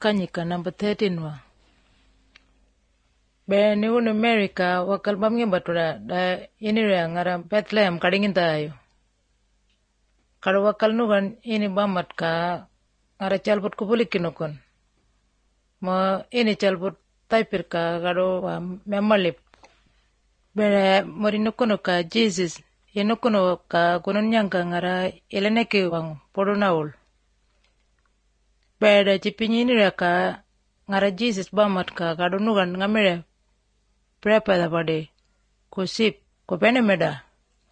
Kanyika number 13 wa. Be ni unu America wakal bamngi batura da ini rea ngara Bethlehem kadingin tayo. Kada wakal nugan ini bamat ka ngara chalput kupulik kinukon. Mo ini chalput taipir ka kado memalip. Bere morinukuno ka Jesus inukuno ka kunun nyangka ngara ileneki wang podunaul. Bere cipinyi ini rea ka ngara Jesus bamat ka kado nugan ngamire prepa pade kusip ko pene meda.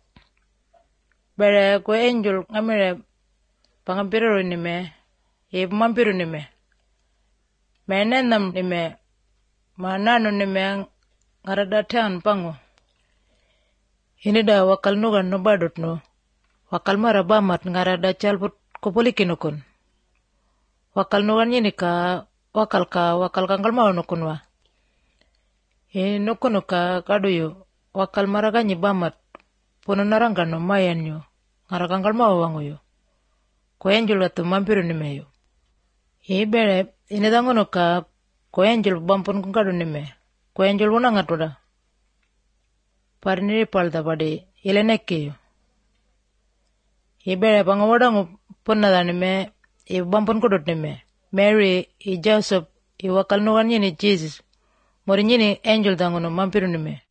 Bere ko angel ngamire pangampiro ni me mampiro ni me menenam ni me manano ni me ngaradatan pango. Ini da wakal nugan no badut no wakal mara bamat ngarada chalput kupulikinukun. Wakal nugan ini ka wakal kangkal mau nukun wa. Nukunu ka kaduyo wakal mara ganyi bamat puno narangga no mayan yo ngara kangkal mau wangu yo. Ko angel atu mampiru ni me yo. Bere ini dangono ka ko angel bampun kungkadu ni me. Ko angel wuna ngatuda. Pariniri palda pade ileneki yo. Bere pangawadangu punna ni me bampun kudut ni me. Mary Joseph wakal nugan ni Jesus. Mori nyini angel dangono mampiru ni me.